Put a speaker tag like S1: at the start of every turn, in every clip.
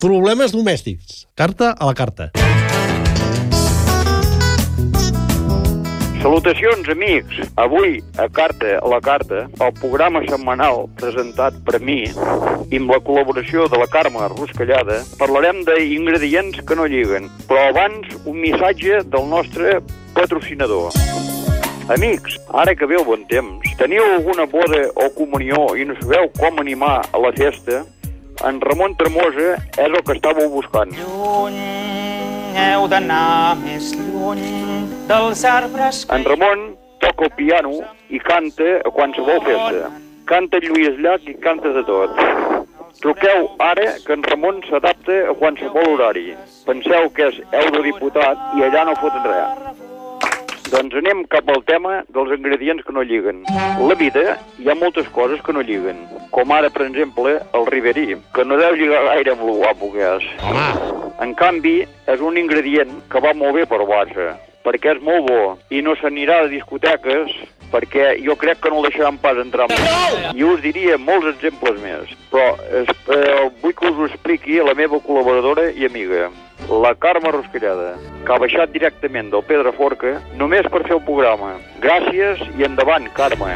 S1: Problemes domèstics. Carta a la carta.
S2: Salutacions, amics. Avui, a Carta a la Carta, el programa setmanal presentat per mi i amb la col·laboració de la Carme Ruscalleda, parlarem d'ingredients que no lliguen. Però abans, un missatge del nostre patrocinador. Amics, ara que ve el bon temps, teniu alguna boda o comunió i no sabeu com animar a la festa? En Ramon Tremosa és el que estàveu buscant.
S3: Lluny heu d'anar més lluny dels arbres...
S2: En Ramon toca el piano i canta a qualsevol festa. Canta Lluís Llach i canta de tot. Truqueu ara que en Ramon s'adapta a qualsevol horari. Penseu que és eurodiputat i allà no foten res. Doncs anem cap al tema dels ingredients que no lliguen. La vida hi ha moltes coses que no lliguen, com ara, per exemple, el riverí, que no deu lligar gaire amb lo guapo que és.
S1: Home!
S2: En canvi, és un ingredient que va molt bé per base, perquè és molt bo i no s'anirà a discoteques, perquè jo crec que no el deixaran pas entrar. I us diria molts exemples més, però vull que us ho expliqui la meva col·laboradora i amiga, la Carme Ruscalleda, que ha baixat directament del Pedraforca només per fer el programa. Gràcies i endavant, Carme.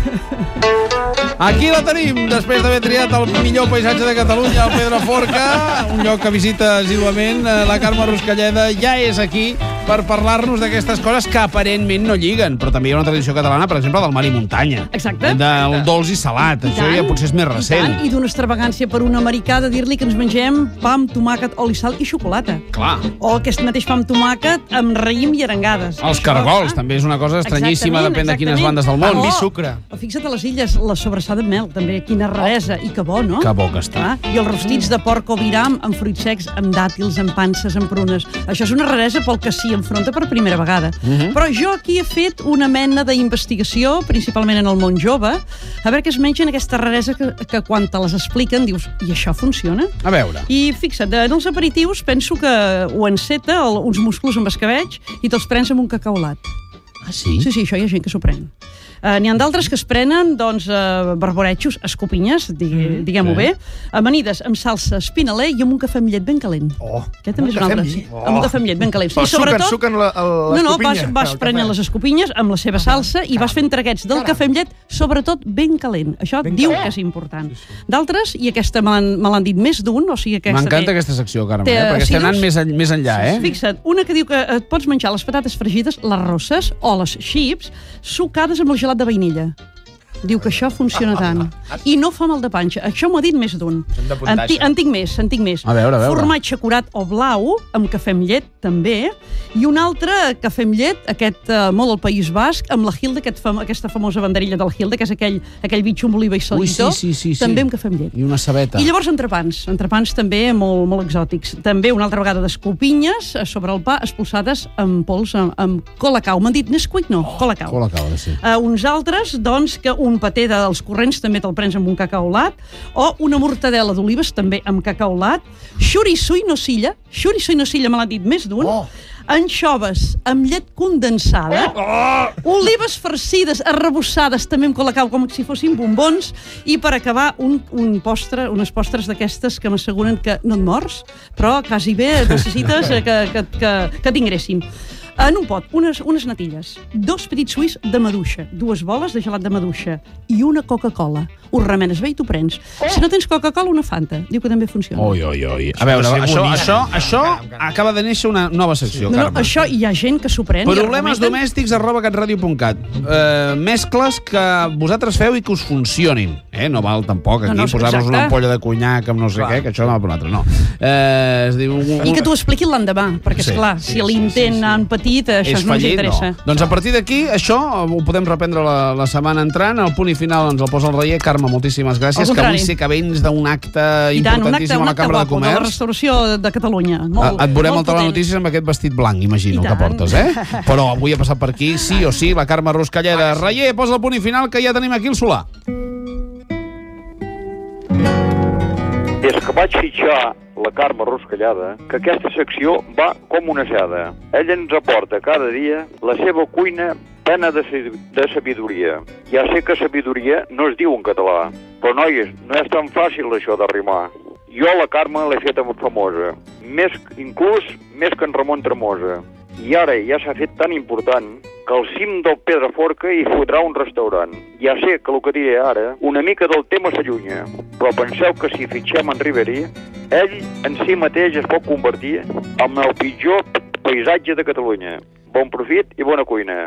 S4: Aquí la tenim, després d'haver triat el millor paisatge de Catalunya, el Pedraforca, un lloc que visita assíduament. La Carme Ruscalleda ja és aquí per parlar-nos d'aquestes coses que aparentment no lliguen, però també hi ha una tradició catalana, per exemple, del mar i muntanya.
S5: Exacte.
S4: Del dolç i salat, això ja potser és més recent.
S5: I d'una extravagància per un americà de dir-li que ens mengem pa amb tomàquet, oli, sal i xocolata.
S4: Clar.
S5: O aquest mateix pa amb tomàquet amb raïm i arengades.
S4: Els cargols, també és una cosa estranyíssima, depèn de quines bandes del món.
S5: I sucre. Fixa't a les illes, la sobrassada amb mel, també, quina raresa, i que bo, no?
S4: Que bo que està.
S5: I els rostits de porc o viram amb fruits secs, amb dàtils, amb panses, amb prunes. Això és una raresa pel que s'hi enfronta per primera vegada. Però jo aquí he fet una mena d'investigació, principalment en el món jove, a veure què es mengen aquesta raresa que quan te les expliquen dius, i això funciona?
S4: A veure.
S5: I fixa't, en els aperitius penso que ho enceta uns musclos amb escabetx i te'ls prens amb un cacaolat.
S4: Ah, sí?
S5: Sí, això hi ha gent que s'ho pren. N'hi ha d'altres que es prenen, doncs, barboretxos, escopinyes, diguem-ho bé, amanides amb salsa espinaler i amb un cafè amb llet ben calent. Aquest també és un altre. Amb un cafè amb llet ben calent.
S6: Però suquen l'escopinya.
S5: Vas prenent les escopinyes amb la seva salsa i vas fent traguets del cafè amb llet, sobretot ben calent. Això diu que és important. D'altres, i aquesta me l'han dit més d'un, o sigui aquesta...
S4: M'encanta aquesta secció, Carme, perquè estem anant més enllà, eh?
S5: Fixa't, una que diu que et pots menjar les patates fregides, les rosses o les chips, sucades amb el gelat de vainilla. Diu que això funciona tant. I no fa mal de panxa. Això m'ho ha dit més d'un. En tinc més.
S4: A veure.
S5: Formatge curat o blau, amb cafè amb llet, també. I un altre cafè amb llet, aquest molt al País Basc, amb la Hilda, aquesta famosa banderilla del Hilda, que és aquell bitxo amb oliva i salito.
S4: Sí.
S5: També amb cafè amb llet.
S4: I una cebeta.
S5: I llavors entrepans també molt exòtics. També una altra vegada d'escopinyes sobre el pa, espolsades amb pols, amb colacao. M'han dit Nesquik, no, colacao.
S4: Colacao, sí.
S5: Uns altres, doncs, que un paté dels corrents també te'l prens amb un cacaolat, o una mortadela d'olives també amb cacaolat, xoriço i nocilla me l'ha dit més d'un, anxoves amb llet condensada, olives farcides, arrebossades també amb colacao com si fossin bombons, i per acabar unes postres d'aquestes que m'asseguren que no et mors, però quasi bé necessites que t'ingressin. En un pot, unes natilles, 2 petits suís de maduixa, 2 boles de gelat de maduixa i una Coca-Cola. Ho remenes bé i t'ho prens. Si no tens Coca-Cola, una Fanta. Diu que també funciona.
S4: Oi. A veure, això acaba de néixer una nova secció, Carme.
S5: Això hi ha gent que s'ho pren.
S4: Problemesdomèstics@catradio.cat. Mescles que vosaltres feu i que us funcionin. No val tampoc aquí posar-nos una ampolla de conyac amb no sé què, que això va per un altre. No.
S5: I que t'ho expliquin l'endemà, perquè, esclar, si l'intent han patit, això no ens interessa.
S4: Doncs a partir d'aquí, això ho podem reprendre la setmana entrant. El punt i final ens el posa el Reyer. Carme, moltíssimes gràcies, que avui sé que vens d'un acte importantíssim a la Cambra de Comerç.
S5: De la restauració de Catalunya.
S4: Et veurem al Telenotícies amb aquest vestit blanc, imagino, que portes, Però avui ha passat per aquí, sí o sí, la Carme Ruscalleda. Reyer, posa el punt i final, que ja tenim aquí el Solà.
S2: Des que vaig fitxar la Carme Ruscalleda, que aquesta secció va com una seda. Ella ens aporta cada dia la seva cuina plena de sabidoria. Ja sé que sabidoria no es diu en català, però, noies, no és tan fàcil això de rimar. Jo la Carme l'he feta famosa, inclús més que en Ramon Tremosa. I ara ja s'ha fet tan important que al cim del Pedraforca hi fotrà un restaurant. Ja sé que el que diré ara una mica del tema s'allunya, però penseu que si fitxem en Ribéry, ell en si mateix es pot convertir en el pitjor paisatge de Catalunya. Bon profit i bona cuina.